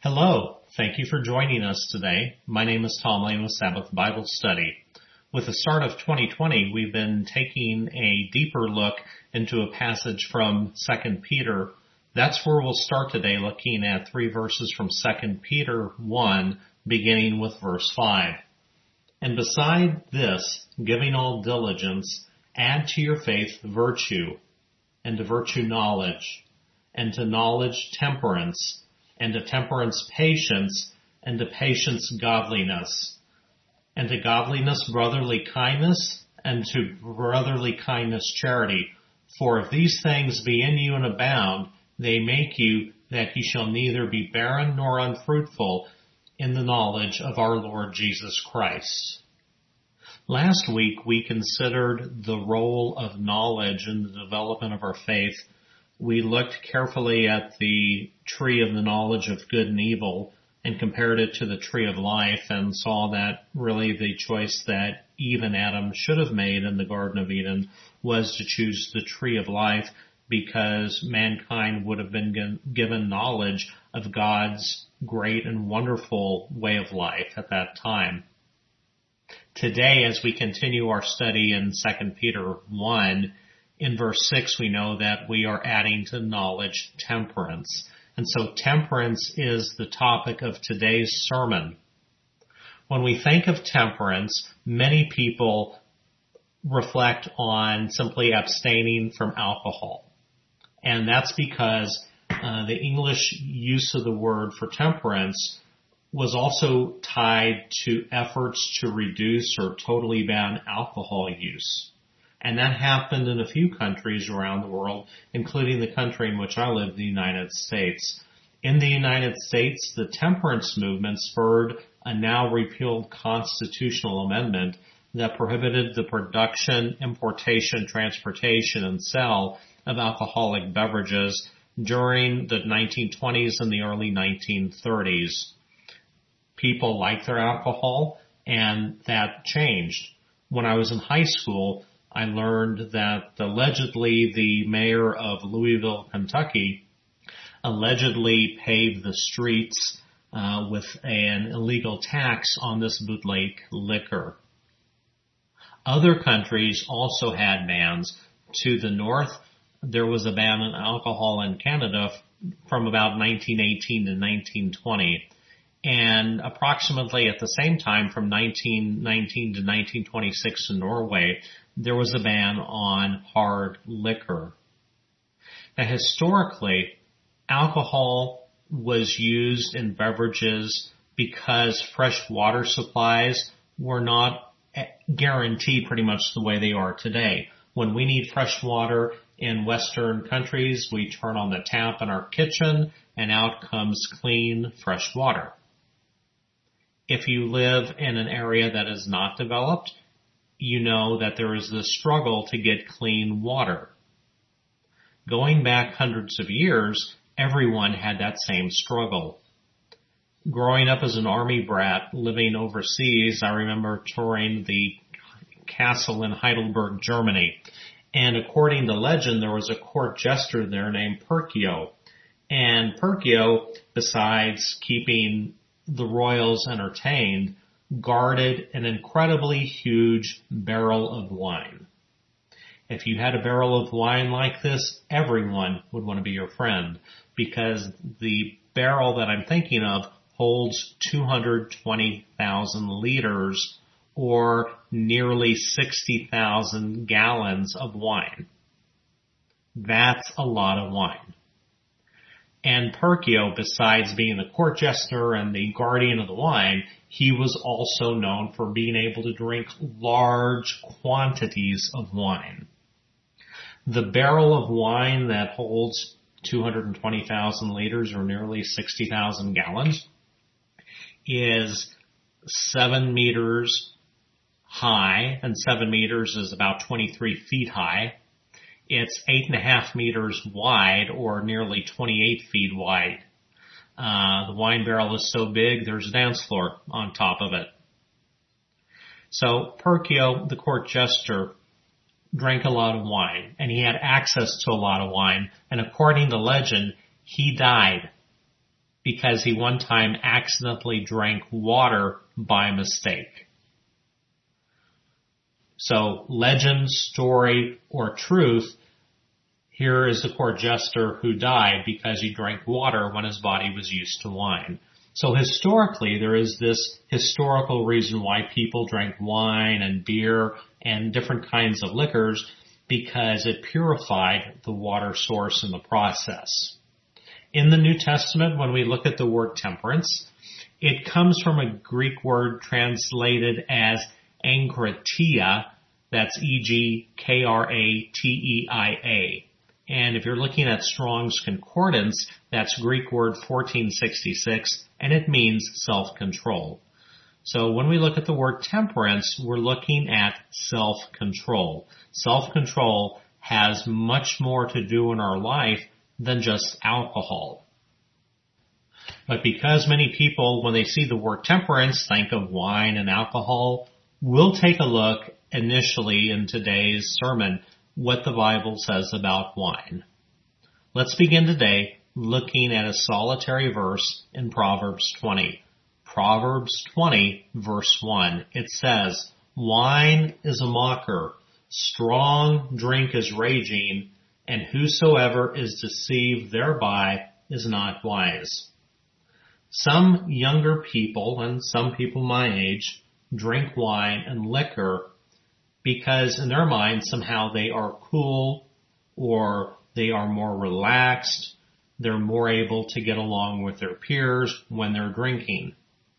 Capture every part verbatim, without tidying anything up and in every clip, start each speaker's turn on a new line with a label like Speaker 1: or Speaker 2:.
Speaker 1: Hello. Thank you for joining us today. My name is Tom Lane with Sabbath Bible Study. With the start of twenty twenty, we've been taking a deeper look into a passage from Second Peter. That's where we'll start today, looking at three verses from Second Peter one, beginning with verse five. And beside this, giving all diligence, add to your faith virtue, and to virtue knowledge, and to knowledge temperance, and to temperance patience, and to patience godliness, and to godliness brotherly kindness, and to brotherly kindness charity. For if these things be in you and abound, they make you that ye shall neither be barren nor unfruitful in the knowledge of our Lord Jesus Christ. Last week we considered the role of knowledge in the development of our faith. We looked carefully at the tree of the knowledge of good and evil and compared it to the tree of life and saw that really the choice that Eve and Adam should have made in the Garden of Eden was to choose the tree of life because mankind would have been given knowledge of God's great and wonderful way of life at that time. Today, as we continue our study in Second Peter one, in verse six, we know that we are adding to knowledge temperance. And so temperance is the topic of today's sermon. When we think of temperance, many people reflect on simply abstaining from alcohol. And that's because uh, the English use of the word for temperance was also tied to efforts to reduce or totally ban alcohol use. And that happened in a few countries around the world, including the country in which I live, the United States. In the United States, the temperance movement spurred a now repealed constitutional amendment that prohibited the production, importation, transportation, and sale of alcoholic beverages during the nineteen twenties and the early nineteen thirties. People liked their alcohol, and that changed. When I was in high school, I learned that allegedly the mayor of Louisville, Kentucky, allegedly paved the streets uh, with an illegal tax on this bootleg liquor. Other countries also had bans. To the north, there was a ban on alcohol in Canada from about nineteen eighteen to nineteen twenty. And approximately at the same time, from nineteen nineteen to nineteen twenty-six in Norway, there was a ban on hard liquor. Now, historically, alcohol was used in beverages because fresh water supplies were not guaranteed pretty much the way they are today. When we need fresh water in Western countries, we turn on the tap in our kitchen and out comes clean, fresh water. If you live in an area that is not developed, you know that there is this struggle to get clean water. Going back hundreds of years, everyone had that same struggle. Growing up as an army brat living overseas, I remember touring the castle in Heidelberg, Germany. And according to legend, there was a court jester there named Perkio. And Perkio, besides keeping the royals entertained, guarded an incredibly huge barrel of wine. If you had a barrel of wine like this, everyone would want to be your friend because the barrel that I'm thinking of holds two hundred twenty thousand liters or nearly sixty thousand gallons of wine. That's a lot of wine. And Perkio, besides being the court jester and the guardian of the wine, he was also known for being able to drink large quantities of wine. The barrel of wine that holds two hundred twenty thousand liters or nearly sixty thousand gallons is seven meters high, and seven meters is about twenty-three feet high. It's eight and a half meters wide or nearly twenty-eight feet wide. Uh, the wine barrel is so big there's a dance floor on top of it. So Perkio, the court jester, drank a lot of wine, and he had access to a lot of wine, and according to legend, he died. because he one time accidentally drank water by mistake. So legend, story, or truth, here is the court jester who died because he drank water when his body was used to wine. So historically, there is this historical reason why people drank wine and beer and different kinds of liquors, because it purified the water source in the process. In the New Testament, when we look at the word temperance, it comes from a Greek word translated as enkrateia, that's E G K R A T E I A. And if you're looking at Strong's Concordance, that's Greek word fourteen sixty-six, and it means self-control. So when we look at the word temperance, we're looking at self-control. Self-control has much more to do in our life than just alcohol. But because many people, when they see the word temperance, think of wine and alcohol, we'll take a look initially in today's sermon what the Bible says about wine. Let's begin today looking at a solitary verse in Proverbs twenty. Proverbs twenty, verse one. It says, "Wine is a mocker, strong drink is raging, and whosoever is deceived thereby is not wise." Some younger people, and some people my age, drink wine and liquor because in their mind somehow they are cool, or they are more relaxed, they're more able to get along with their peers when they're drinking.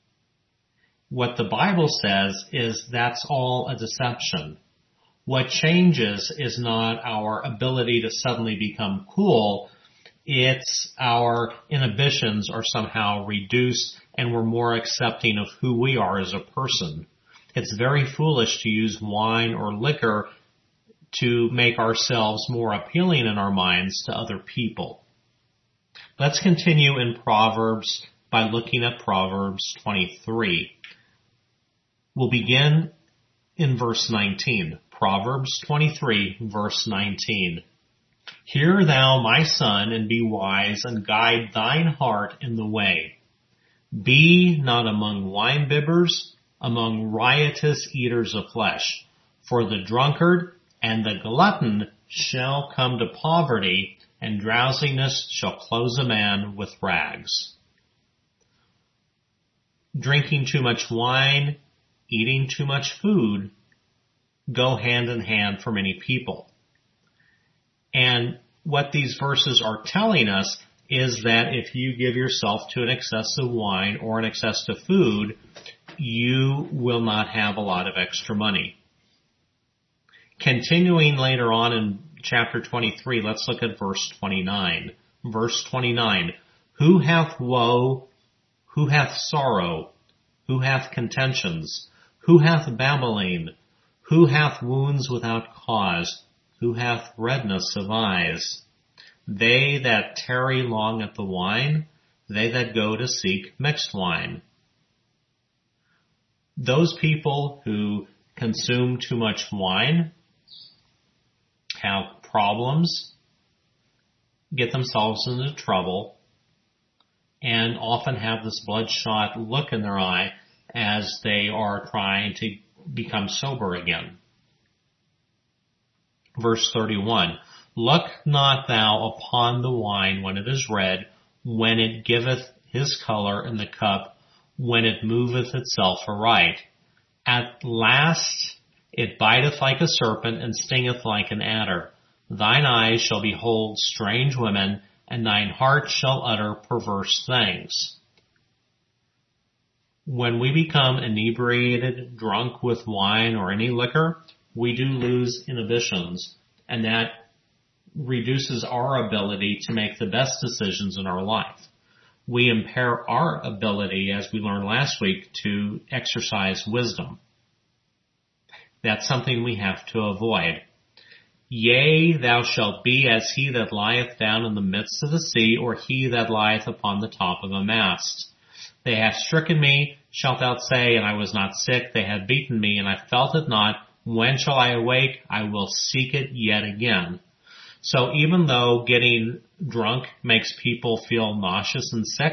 Speaker 1: What the Bible says is that's all a deception. What changes is not our ability to suddenly become cool, it's our inhibitions are somehow reduced and we're more accepting of who we are as a person. It's very foolish to use wine or liquor to make ourselves more appealing in our minds to other people. Let's continue in Proverbs by looking at Proverbs twenty-three. We'll begin in verse nineteen. Proverbs twenty-three, verse nineteen. "Hear thou, my son, and be wise, and guide thine heart in the way. Be not among winebibbers, among riotous eaters of flesh. For the drunkard and the glutton shall come to poverty, and drowsiness shall close a man with rags." Drinking too much wine, eating too much food, go hand in hand for many people. And what these verses are telling us is that if you give yourself to an excess of wine or an excess of food, you will not have a lot of extra money. Continuing later on in chapter twenty-three, let's look at verse twenty-nine. Verse twenty-nine, "Who hath woe? Who hath sorrow? Who hath contentions? Who hath babbling? Who hath wounds without cause? Who hath redness of eyes? They that tarry long at the wine, they that go to seek mixed wine." Those people who consume too much wine have problems, get themselves into trouble, and often have this bloodshot look in their eye as they are trying to become sober again. Verse thirty-one, "Look not thou upon the wine when it is red, when it giveth his color in the cup, when it moveth itself aright. At last it biteth like a serpent and stingeth like an adder. Thine eyes shall behold strange women, and thine heart shall utter perverse things." When we become inebriated, drunk with wine or any liquor, we do lose inhibitions, and that reduces our ability to make the best decisions in our life. We impair our ability, as we learned last week, to exercise wisdom. That's something we have to avoid. "Yea, thou shalt be as he that lieth down in the midst of the sea, or he that lieth upon the top of a mast. They have stricken me, shalt thou say, and I was not sick. They have beaten me, and I felt it not. When shall I awake? I will seek it yet again." So even though getting drunk makes people feel nauseous and sick,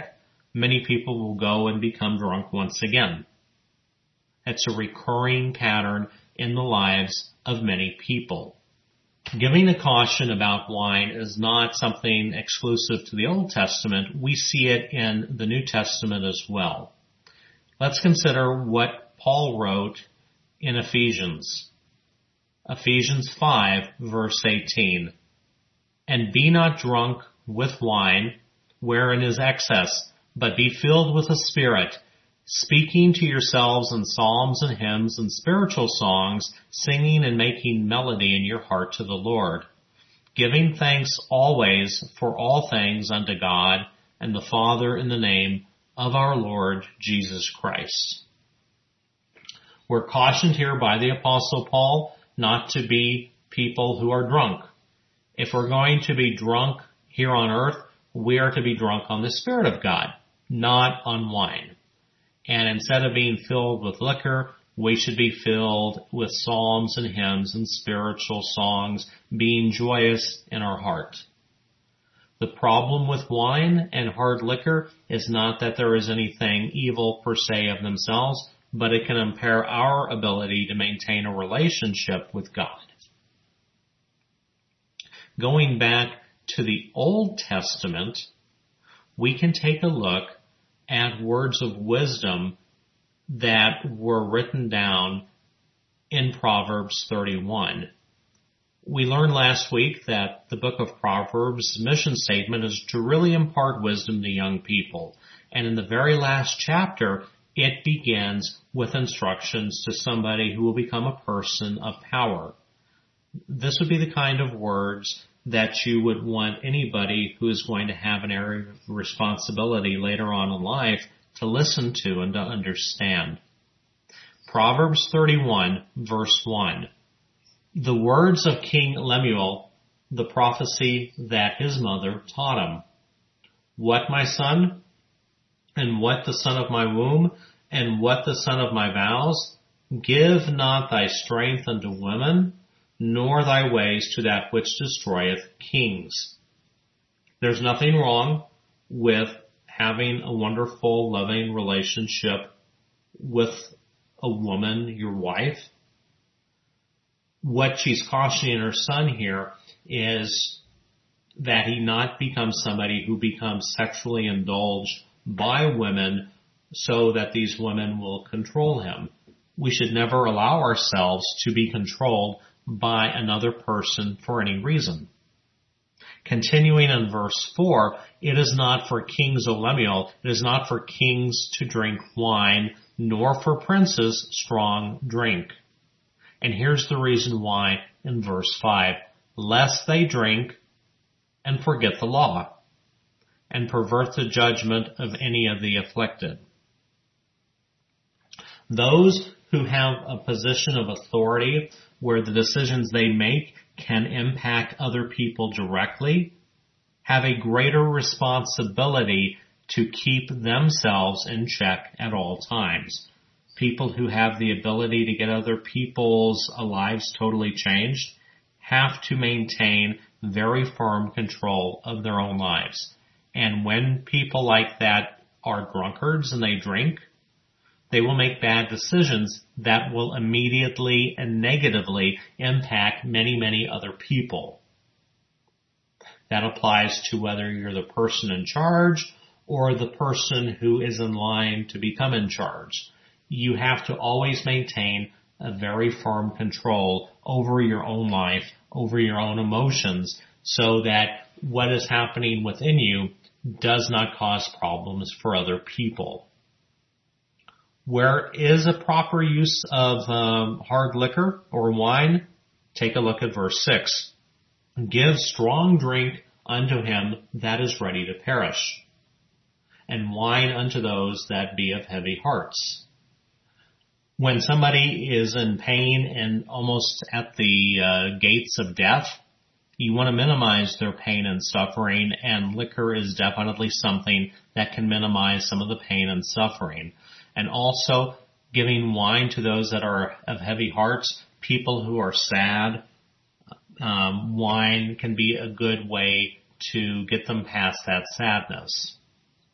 Speaker 1: many people will go and become drunk once again. It's a recurring pattern in the lives of many people. Giving a caution about wine is not something exclusive to the Old Testament. We see it in the New Testament as well. Let's consider what Paul wrote in Ephesians. Ephesians five, verse eighteen. And be not drunk with wine, wherein is excess, but be filled with the Spirit, speaking to yourselves in psalms and hymns and spiritual songs, singing and making melody in your heart to the Lord, giving thanks always for all things unto God and the Father in the name of our Lord Jesus Christ. We're cautioned here by the Apostle Paul not to be people who are drunk. If we're going to be drunk here on earth, we are to be drunk on the Spirit of God, not on wine. And instead of being filled with liquor, we should be filled with psalms and hymns and spiritual songs, being joyous in our heart. The problem with wine and hard liquor is not that there is anything evil per se of themselves, but it can impair our ability to maintain a relationship with God. Going back to the Old Testament, we can take a look at words of wisdom that were written down in Proverbs thirty-one. We learned last week that the book of Proverbs' mission statement is to really impart wisdom to young people. And in the very last chapter, it begins with instructions to somebody who will become a person of power. This would be the kind of words that you would want anybody who is going to have an area of responsibility later on in life to listen to and to understand. Proverbs thirty-one, verse one. The words of King Lemuel, the prophecy that his mother taught him. What, my son? And what the son of my womb? And what the son of my vows? Give not thy strength unto women, nor thy ways to that which destroyeth kings. There's nothing wrong with having a wonderful, loving relationship with a woman, your wife. What she's cautioning her son here is that he not become somebody who becomes sexually indulged by women so that these women will control him. We should never allow ourselves to be controlled by another person for any reason. Continuing in verse four, it is not for kings, O Lemuel, it is not for kings to drink wine, nor for princes strong drink. And here's the reason why in verse five, lest they drink and forget the law, and pervert the judgment of any of the afflicted. Those who have a position of authority where the decisions they make can impact other people directly have a greater responsibility to keep themselves in check at all times. People who have the ability to get other people's lives totally changed have to maintain very firm control of their own lives. And when people like that are drunkards and they drink, they will make bad decisions that will immediately and negatively impact many, many other people. That applies to whether you're the person in charge or the person who is in line to become in charge. You have to always maintain a very firm control over your own life, over your own emotions, so that what is happening within you does not cause problems for other people. Where is a proper use of um, hard liquor or wine? Take a look at verse six. Give strong drink unto him that is ready to perish, and wine unto those that be of heavy hearts. When somebody is in pain and almost at the uh, gates of death, you want to minimize their pain and suffering, and liquor is definitely something that can minimize some of the pain and suffering. And also giving wine to those that are of heavy hearts, people who are sad. Um, wine can be a good way to get them past that sadness.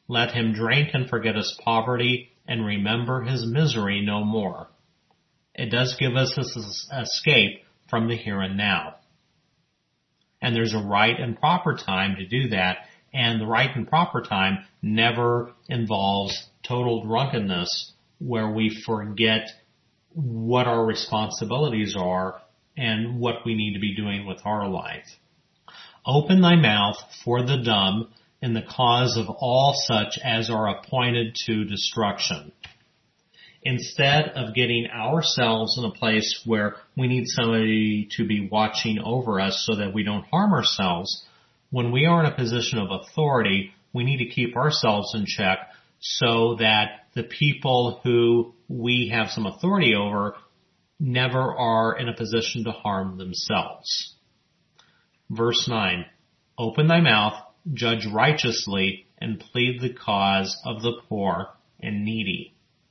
Speaker 1: Let him drink and forget his poverty and remember his misery no more. It does give us this escape from the here and now. And there's a right and proper time to do that, and the right and proper time never involves total drunkenness where we forget what our responsibilities are and what we need to be doing with our life. Open thy mouth for the dumb in the cause of all such as are appointed to destruction. Instead of getting ourselves in a place where we need somebody to be watching over us so that we don't harm ourselves, when we are in a position of authority, we need to keep ourselves in check so that the people who we have some authority over never are in a position to harm themselves. Verse nine, open thy mouth, judge righteously, and plead the cause of the poor and needy.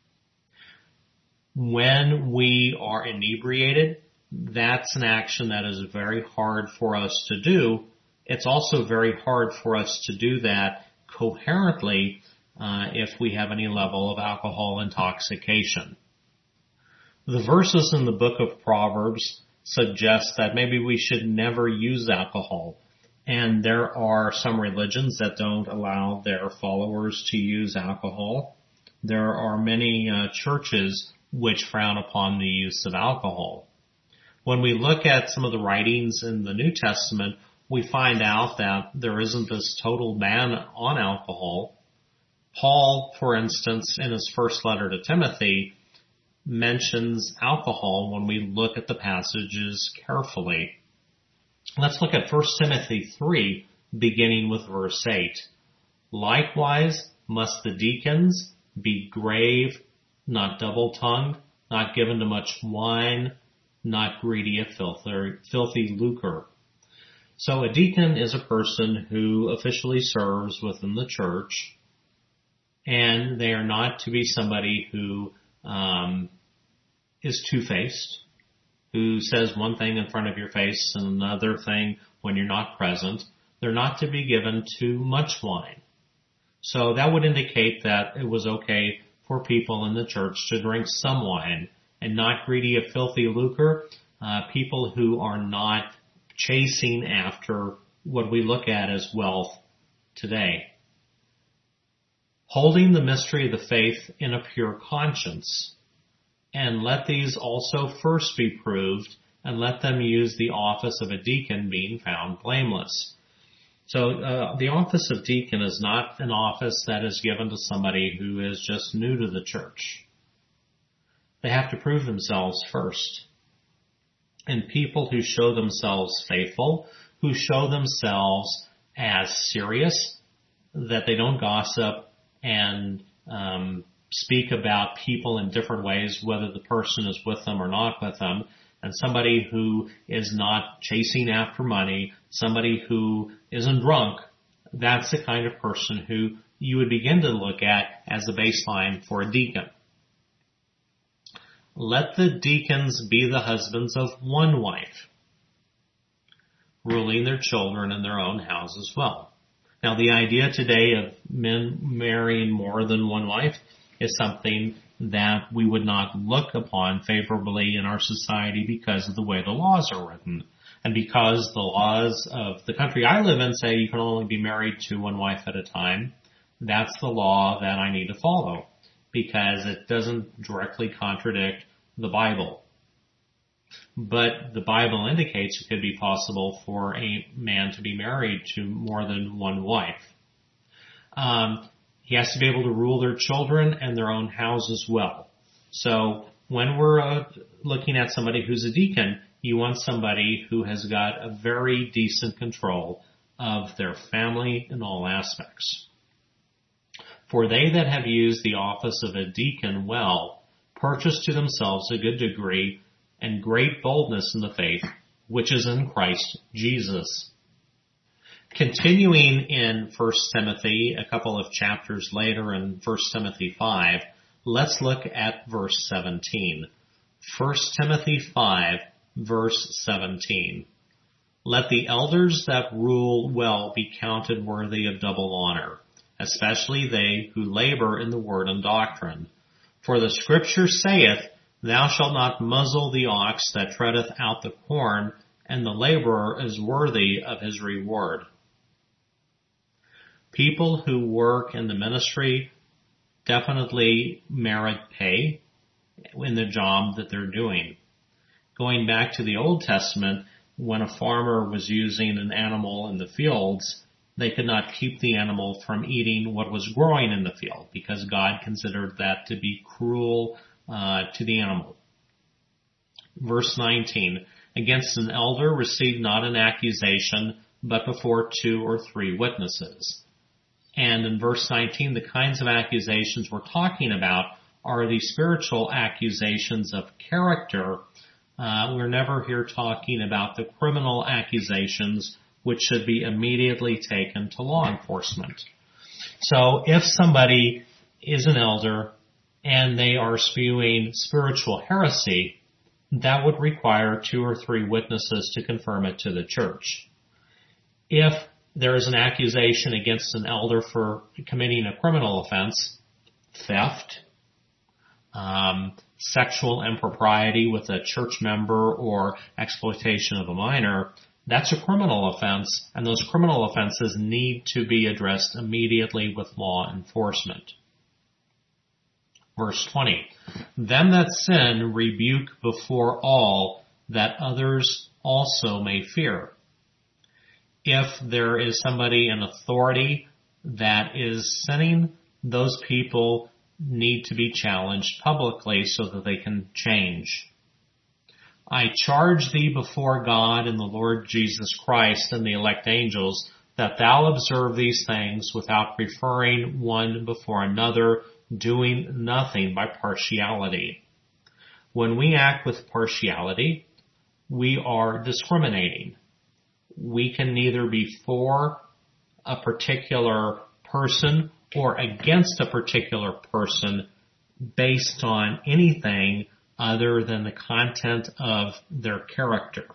Speaker 1: When we are inebriated, that's an action that is very hard for us to do. It's also very hard for us to do that coherently uh, if we have any level of alcohol intoxication. The verses in the book of Proverbs suggest that maybe we should never use alcohol. And there are some religions that don't allow their followers to use alcohol. There are many uh, churches which frown upon the use of alcohol. When we look at some of the writings in the New Testament, we find out that there isn't this total ban on alcohol. Paul, for instance, in his first letter to Timothy, mentions alcohol when we look at the passages carefully. Let's look at First Timothy three, beginning with verse eight. Likewise must the deacons be grave, not double-tongued, not given to much wine, not greedy of filthy, filthy lucre. So a deacon is a person who officially serves within the church, and they are not to be somebody who um, is two-faced, who says one thing in front of your face and another thing when you're not present. They're not to be given too much wine. So that would indicate that it was okay for people in the church to drink some wine, and not greedy of filthy lucre, uh, people who are not chasing after what we look at as wealth today. Holding the mystery of the faith in a pure conscience, and let these also first be proved, and let them use the office of a deacon, being found blameless. So uh, the office of deacon is not an office that is given to somebody who is just new to the church. They have to prove themselves first. And people who show themselves faithful, who show themselves as serious, that they don't gossip and um, speak about people in different ways, whether the person is with them or not with them, and somebody who is not chasing after money, somebody who isn't drunk, that's the kind of person who you would begin to look at as the baseline for a deacon. Let the deacons be the husbands of one wife, ruling their children in their own house as well. Now, the idea today of men marrying more than one wife is something that we would not look upon favorably in our society because of the way the laws are written. And because the laws of the country I live in say you can only be married to one wife at a time, that's the law that I need to follow, because it doesn't directly contradict the Bible. But the Bible indicates it could be possible for a man to be married to more than one wife. Um, he has to be able to rule their children and their own house as well. So when we're uh, looking at somebody who's a deacon, you want somebody who has got a very decent control of their family in all aspects. For they that have used the office of a deacon well purchase to themselves a good degree and great boldness in the faith, which is in Christ Jesus. Continuing in First Timothy, a couple of chapters later in First Timothy five, let's look at verse seventeen. First Timothy five, verse seventeen. Let the elders that rule well be counted worthy of double honor, especially they who labor in the word and doctrine. For the scripture saith, Thou shalt not muzzle the ox that treadeth out the corn, and the laborer is worthy of his reward. People who work in the ministry definitely merit pay in the job that they're doing. Going back to the Old Testament, when a farmer was using an animal in the fields, they could not keep the animal from eating what was growing in the field because God considered that to be cruel uh, to the animal. Verse nineteen, against an elder receive not an accusation, but before two or three witnesses. And in verse nineteen, the kinds of accusations we're talking about are the spiritual accusations of character. Uh, we're never here talking about the criminal accusations, which should be immediately taken to law enforcement. So if somebody is an elder and they are spewing spiritual heresy, that would require two or three witnesses to confirm it to the church. If there is an accusation against an elder for committing a criminal offense, theft, um, sexual impropriety with a church member, or exploitation of a minor, that's a criminal offense, and those criminal offenses need to be addressed immediately with law enforcement. Verse twenty, them that sin rebuke before all, that others also may fear. If there is somebody in authority that is sinning, those people need to be challenged publicly so that they can change. I charge thee before God and the Lord Jesus Christ and the elect angels that thou observe these things without preferring one before another, doing nothing by partiality. When we act with partiality, we are discriminating. We can neither be for a particular person or against a particular person based on anything other than the content of their character.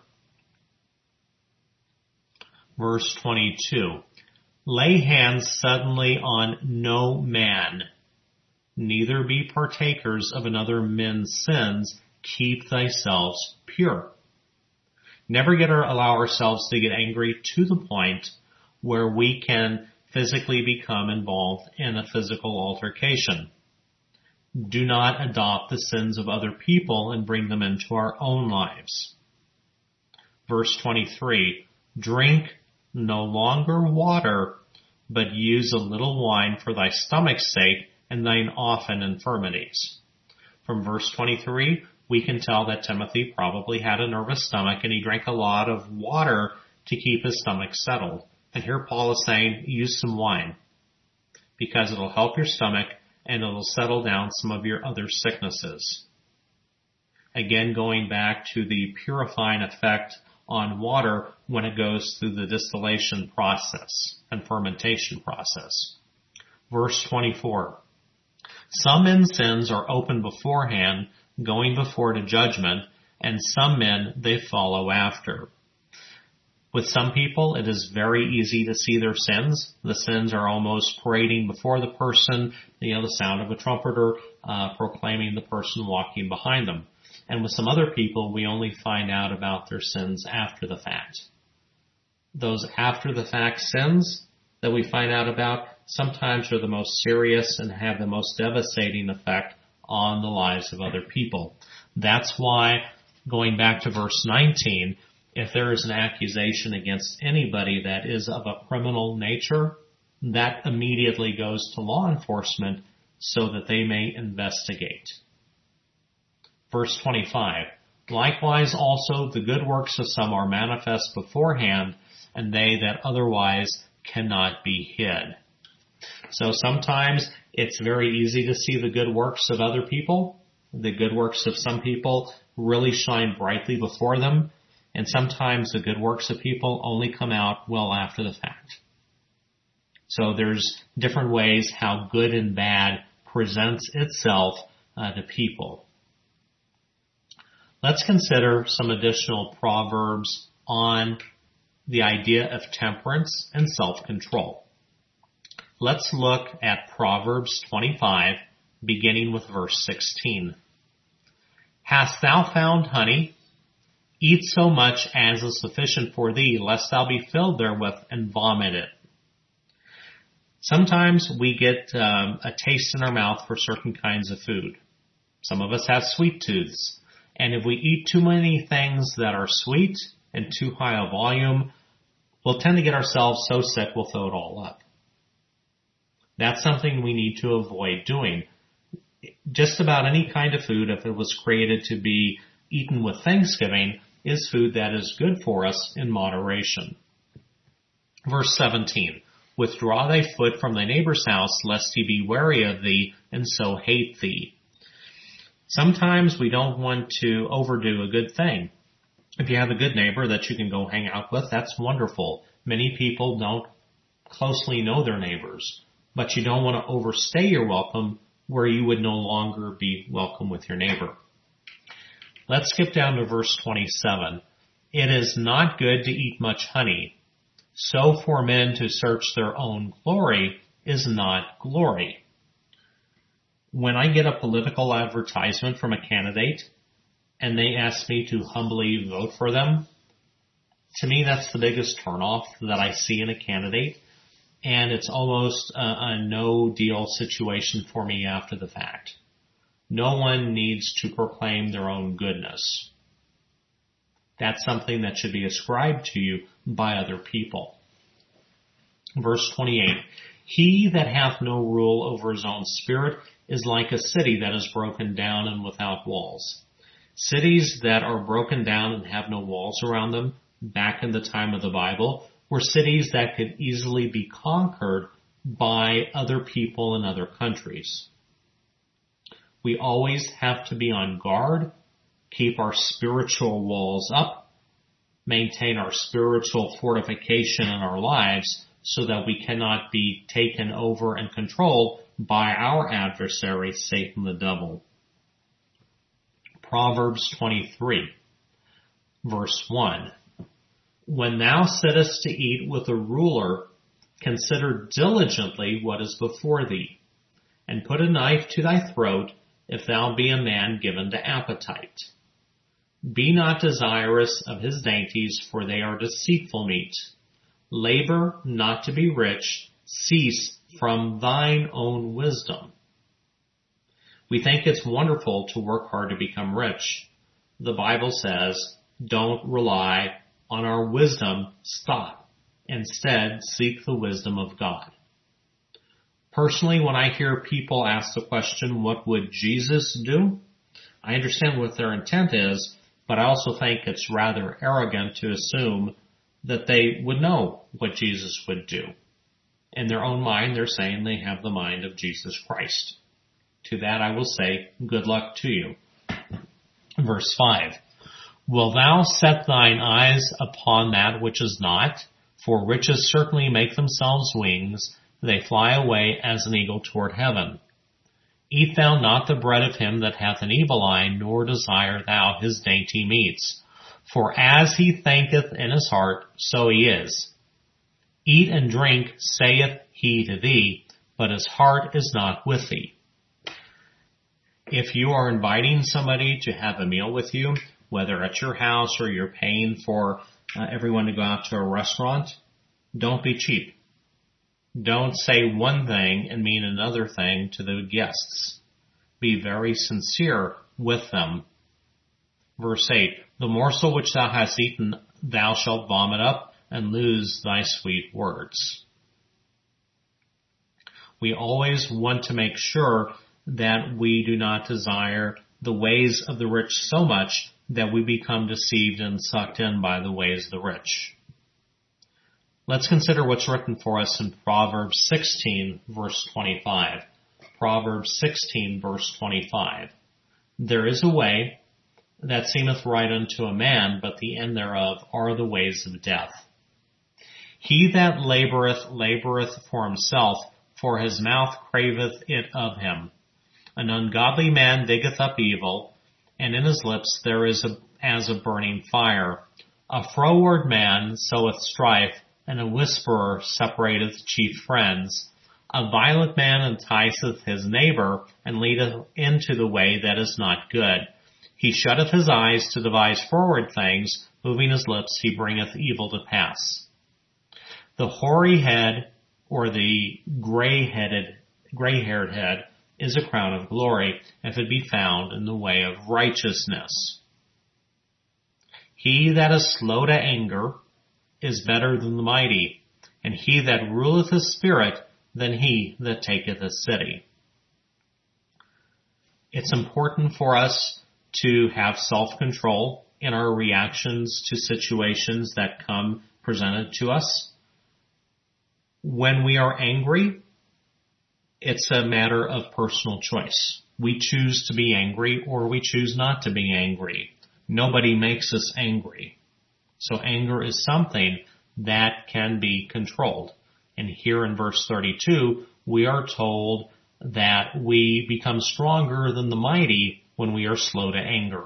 Speaker 1: Verse twenty-two, lay hands suddenly on no man, neither be partakers of another man's sins, keep thyselves pure. Never get or allow ourselves to get angry to the point where we can physically become involved in a physical altercation. Do not adopt the sins of other people and bring them into our own lives. Verse twenty-three, drink no longer water, but use a little wine for thy stomach's sake and thine often infirmities. From verse twenty-three, we can tell that Timothy probably had a nervous stomach and he drank a lot of water to keep his stomach settled. And here Paul is saying, use some wine because it'll help your stomach and it'll settle down some of your other sicknesses. Again, going back to the purifying effect on water when it goes through the distillation process and fermentation process. Verse twenty-four, some men's sins are open beforehand, going before to judgment, and some men they follow after. With some people, it is very easy to see their sins. The sins are almost parading before the person, you know, the sound of a trumpeter uh, proclaiming the person walking behind them. And with some other people, we only find out about their sins after the fact. Those after the fact sins that we find out about sometimes are the most serious and have the most devastating effect on the lives of other people. That's why, going back to verse nineteen, if there is an accusation against anybody that is of a criminal nature, that immediately goes to law enforcement so that they may investigate. Verse twenty-five, likewise also the good works of some are manifest beforehand, and they that otherwise cannot be hid. So sometimes it's very easy to see the good works of other people. The good works of some people really shine brightly before them. And sometimes the good works of people only come out well after the fact. So there's different ways how good and bad presents itself uh, to people. Let's consider some additional proverbs on the idea of temperance and self-control. Let's look at Proverbs twenty-five, beginning with verse sixteen. Hast thou found honey? Eat so much as is sufficient for thee, lest thou be filled therewith and vomit it. Sometimes we get um, a taste in our mouth for certain kinds of food. Some of us have sweet tooths. And if we eat too many things that are sweet and too high a volume, we'll tend to get ourselves so sick we'll throw it all up. That's something we need to avoid doing. Just about any kind of food, if it was created to be eaten with Thanksgiving, is food that is good for us in moderation. Verse seventeen, withdraw thy foot from thy neighbor's house, lest he be weary of thee, and so hate thee. Sometimes we don't want to overdo a good thing. If you have a good neighbor that you can go hang out with, that's wonderful. Many people don't closely know their neighbors, but you don't want to overstay your welcome where you would no longer be welcome with your neighbor. Let's skip down to verse twenty-seven. It is not good to eat much honey. So for men to search their own glory is not glory. When I get a political advertisement from a candidate and they ask me to humbly vote for them, to me that's the biggest turnoff that I see in a candidate, and it's almost a, a no-deal situation for me after the fact. No one needs to proclaim their own goodness. That's something that should be ascribed to you by other people. Verse twenty-eight, he that hath no rule over his own spirit is like a city that is broken down and without walls. Cities that are broken down and have no walls around them, back in the time of the Bible, were cities that could easily be conquered by other people in other countries. We always have to be on guard, keep our spiritual walls up, maintain our spiritual fortification in our lives so that we cannot be taken over and controlled by our adversary, Satan the devil. Proverbs twenty-three, verse one. When thou sittest to eat with a ruler, consider diligently what is before thee, and put a knife to thy throat, if thou be a man given to appetite. Be not desirous of his dainties, for they are deceitful meat. Labor not to be rich, cease from thine own wisdom. We think it's wonderful to work hard to become rich. The Bible says, don't rely on our wisdom, stop. Instead, seek the wisdom of God. Personally, when I hear people ask the question, what would Jesus do? I understand what their intent is, but I also think it's rather arrogant to assume that they would know what Jesus would do. In their own mind, they're saying they have the mind of Jesus Christ. To that I will say, good luck to you. Verse five. Will thou set thine eyes upon that which is not? For riches certainly make themselves wings. They fly away as an eagle toward heaven. Eat thou not the bread of him that hath an evil eye, nor desire thou his dainty meats. For as he thinketh in his heart, so he is. Eat and drink, saith he to thee, but his heart is not with thee. If you are inviting somebody to have a meal with you, whether at your house or you're paying for uh, everyone to go out to a restaurant, don't be cheap. Don't say one thing and mean another thing to the guests. Be very sincere with them. Verse eight, the morsel which thou hast eaten thou shalt vomit up and lose thy sweet words. We always want to make sure that we do not desire the ways of the rich so much that we become deceived and sucked in by the ways of the rich. Let's consider what's written for us in Proverbs sixteen, verse twenty-five. Proverbs sixteen, verse twenty-five. There is a way that seemeth right unto a man, but the end thereof are the ways of death. He that laboureth, laboureth for himself, for his mouth craveth it of him. An ungodly man diggeth up evil, and in his lips there is a, as a burning fire. A froward man soweth strife, and a whisperer separateth chief friends. A violent man enticeth his neighbor, and leadeth into the way that is not good. He shutteth his eyes to devise forward things, moving his lips he bringeth evil to pass. The hoary head, or the gray-headed, gray-haired head, is a crown of glory, if it be found in the way of righteousness. He that is slow to anger is better than the mighty, and he that ruleth his spirit than he that taketh a city. It's important for us to have self-control in our reactions to situations that come presented to us. When we are angry, it's a matter of personal choice. We choose to be angry or we choose not to be angry. Nobody makes us angry. So anger is something that can be controlled. And here in verse thirty-two, we are told that we become stronger than the mighty when we are slow to anger.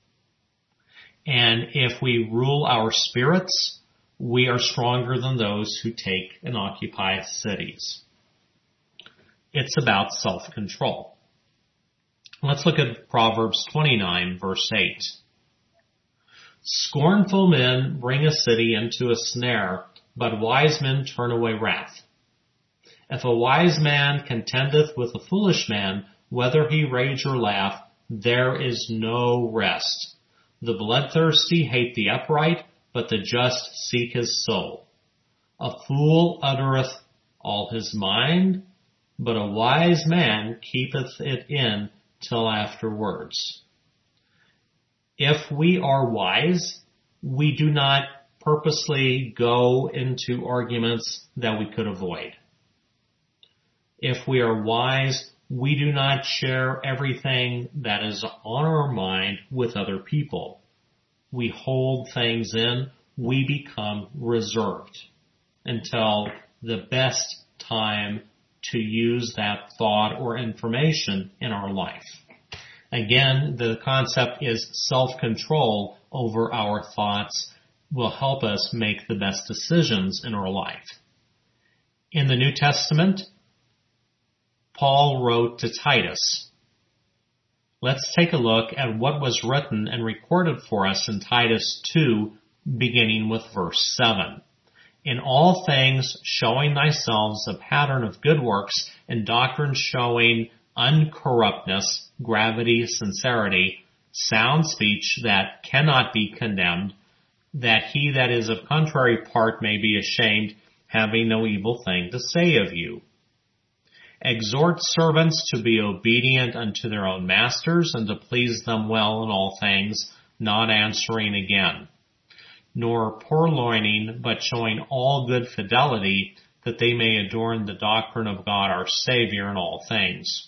Speaker 1: And if we rule our spirits, we are stronger than those who take and occupy cities. It's about self-control. Let's look at Proverbs twenty-nine, verse eight. Scornful men bring a city into a snare, but wise men turn away wrath. If a wise man contendeth with a foolish man, whether he rage or laugh, there is no rest. The bloodthirsty hate the upright, but the just seek his soul. A fool uttereth all his mind, but a wise man keepeth it in till afterwards. If we are wise, we do not purposely go into arguments that we could avoid. If we are wise, we do not share everything that is on our mind with other people. We hold things in, we become reserved until the best time to use that thought or information in our life. Again, the concept is self-control over our thoughts will help us make the best decisions in our life. In the New Testament, Paul wrote to Titus. Let's take a look at what was written and recorded for us in Titus two, beginning with verse seven. In all things showing thyself a pattern of good works, and doctrine showing uncorruptness, gravity, sincerity, sound speech that cannot be condemned, that he that is of contrary part may be ashamed, having no evil thing to say of you. Exhort servants to be obedient unto their own masters, and to please them well in all things, not answering again, nor purloining, but showing all good fidelity, that they may adorn the doctrine of God our Savior in all things.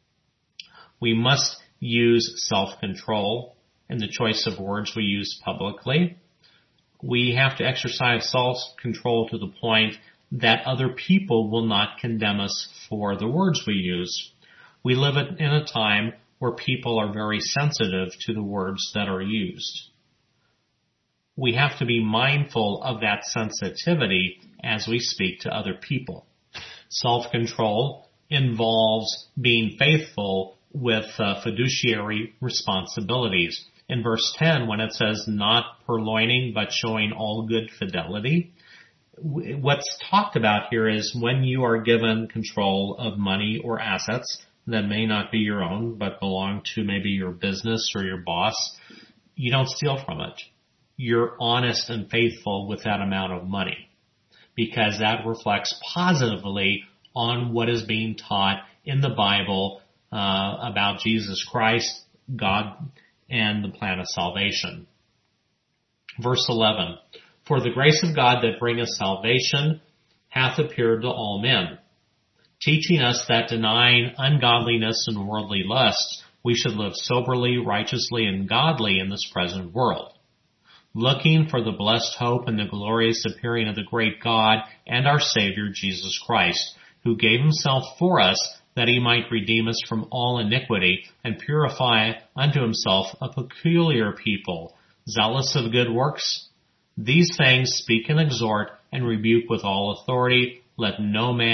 Speaker 1: We must use self-control in the choice of words we use publicly. We have to exercise self-control to the point that other people will not condemn us for the words we use. We live in a time where people are very sensitive to the words that are used. We have to be mindful of that sensitivity as we speak to other people. Self-control involves being faithful with uh, fiduciary responsibilities. In verse ten, when it says not purloining but showing all good fidelity, what's talked about here is when you are given control of money or assets that may not be your own but belong to maybe your business or your boss, you don't steal from it. You're honest and faithful with that amount of money, because that reflects positively on what is being taught in the Bible uh, about Jesus Christ, God, and the plan of salvation. Verse eleven, for the grace of God that bringeth salvation hath appeared to all men, teaching us that denying ungodliness and worldly lusts, we should live soberly, righteously, and godly in this present world, looking for the blessed hope and the glorious appearing of the great God and our Savior Jesus Christ, who gave himself for us that he might redeem us from all iniquity and purify unto himself a peculiar people, zealous of good works. These things speak and exhort and rebuke with all authority. Let no man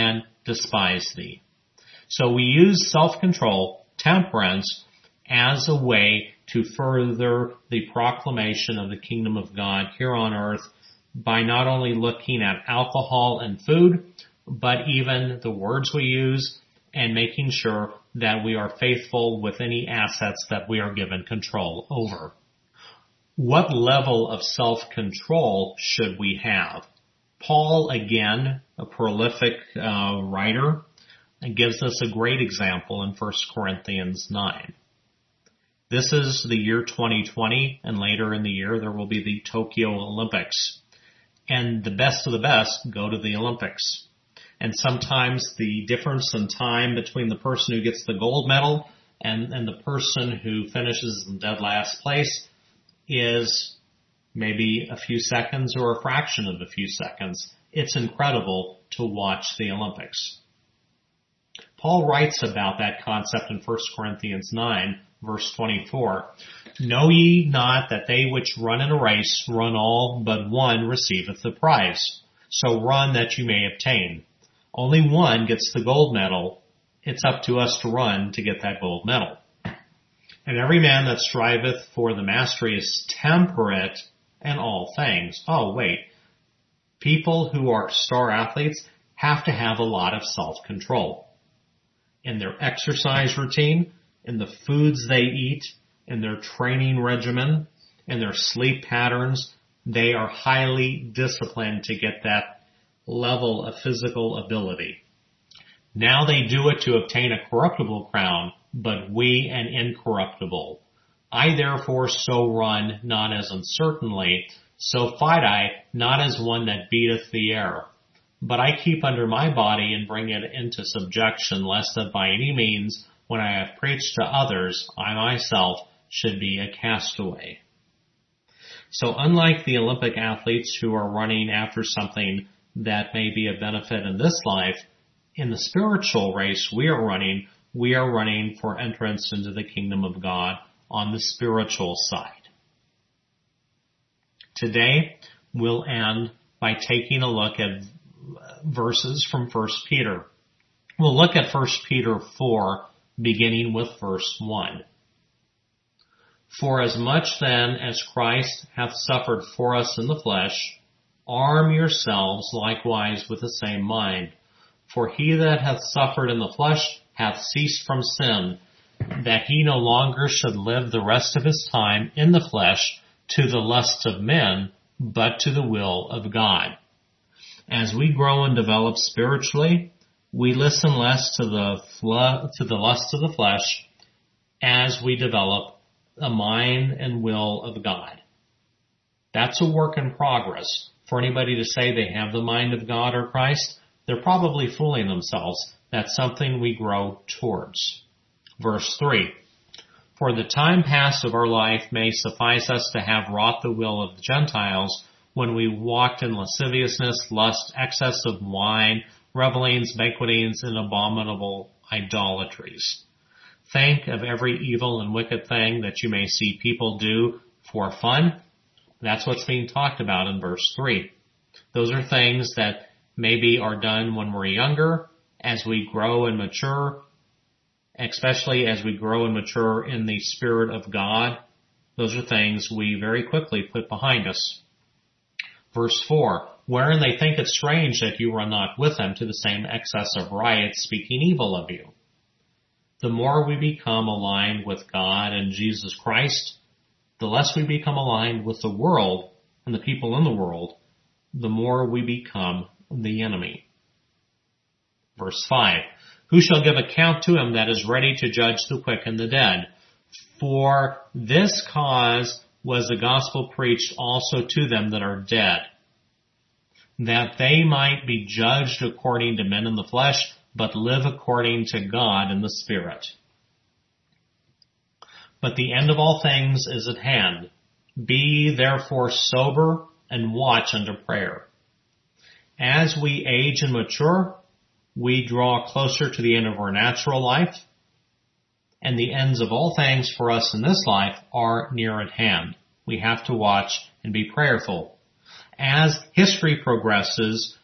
Speaker 1: despise thee. So we use self-control, temperance, as a way to further the proclamation of the kingdom of God here on earth by not only looking at alcohol and food, but even the words we use and making sure that we are faithful with any assets that we are given control over. What level of self-control should we have? Paul, again, a prolific uh, writer, gives us a great example in First Corinthians nine. This is the year twenty twenty, and later in the year there will be the Tokyo Olympics. And the best of the best go to the Olympics. And sometimes the difference in time between the person who gets the gold medal and, and the person who finishes in dead last place is maybe a few seconds or a fraction of a few seconds. It's incredible to watch the Olympics. Paul writes about that concept in First Corinthians nine, verse twenty-four. Know ye not that they which run in a race run all, but one receiveth the prize? So run that you may obtain. Only one gets the gold medal. It's up to us to run to get that gold medal. And every man that striveth for the mastery is temperate in all things. Oh, wait. People who are star athletes have to have a lot of self-control in their exercise routine, in the foods they eat, in their training regimen, in their sleep patterns. They are highly disciplined to get that level of physical ability. Now they do it to obtain a corruptible crown, but we an incorruptible. I therefore so run, not as uncertainly, so fight I, not as one that beateth the air. But I keep under my body and bring it into subjection, lest that by any means, when I have preached to others, I myself should be a castaway. So unlike the Olympic athletes who are running after something that may be a benefit in this life, in the spiritual race we are running, we are running for entrance into the kingdom of God on the spiritual side. Today, we'll end by taking a look at verses from First Peter. We'll look at First Peter four, beginning with verse one. For as much then as Christ hath suffered for us in the flesh, arm yourselves likewise with the same mind. For he that hath suffered in the flesh hath ceased from sin, that he no longer should live the rest of his time in the flesh to the lust of men, but to the will of God. As we grow and develop spiritually, we listen less to the fl- to the lust of the flesh as we develop a mind and will of God. That's a work in progress. For anybody to say they have the mind of God or Christ, they're probably fooling themselves. That's something we grow towards. Verse three. For the time past of our life may suffice us to have wrought the will of the Gentiles when we walked in lasciviousness, lust, excess of wine, revelings, banquetings, and abominable idolatries. Think of every evil and wicked thing that you may see people do for fun. That's what's being talked about in verse three. Those are things that maybe are done when we're younger. As we grow and mature, especially as we grow and mature in the Spirit of God, those are things we very quickly put behind us. Verse four, wherein they think it strange that you run not with them to the same excess of riot, speaking evil of you. The more we become aligned with God and Jesus Christ, the less we become aligned with the world and the people in the world, the more we become the enemy. Verse five, who shall give account to him that is ready to judge the quick and the dead? For this cause was the gospel preached also to them that are dead, that they might be judged according to men in the flesh, but live according to God in the Spirit. But the end of all things is at hand. Be therefore sober and watch unto prayer. As we age and mature, we draw closer to the end of our natural life, and the ends of all things for us in this life are near at hand. We have to watch and be prayerful. As history progresses,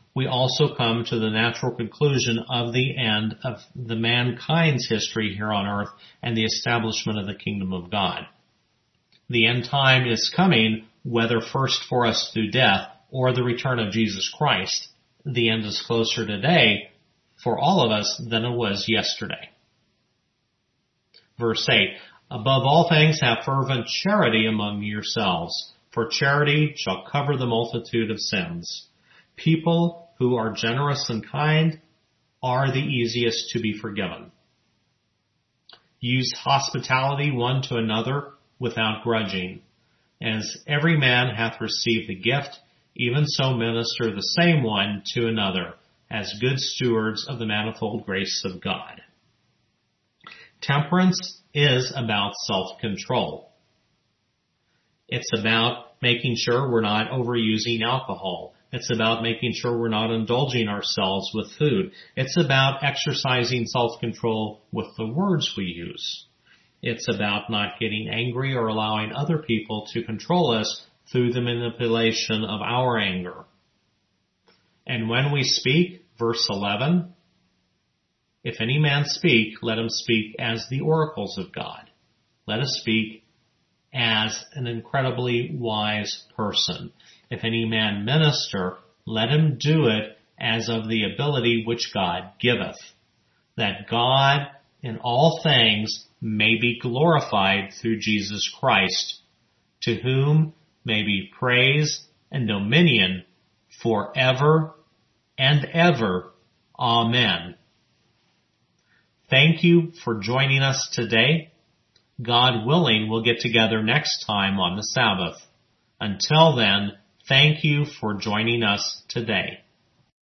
Speaker 1: we also come to the natural conclusion of the end of the mankind's history here on earth and the establishment of the kingdom of God. The end time is coming, whether first for us through death or the return of Jesus Christ. The end is closer today for all of us than it was yesterday. Verse eight, above all things have fervent charity among yourselves, for charity shall cover the multitude of sins. People who are generous and kind are the easiest to be forgiven. Use hospitality one to another without grudging. As every man hath received a gift, even so minister the same one to another, as good stewards of the manifold grace of God. Temperance is about self-control. It's about making sure we're not overusing alcohol. It's about making sure we're not indulging ourselves with food. It's about exercising self-control with the words we use. It's about not getting angry or allowing other people to control us through the manipulation of our anger. And when we speak, verse eleven, if any man speak, let him speak as the oracles of God. Let us speak as an incredibly wise person. If any man minister, let him do it as of the ability which God giveth, that God in all things may be glorified through Jesus Christ, to whom may be praise and dominion forever and ever. Amen. Thank you for joining us today. God willing, we'll get together next time on the Sabbath. Until then, thank you for joining us today.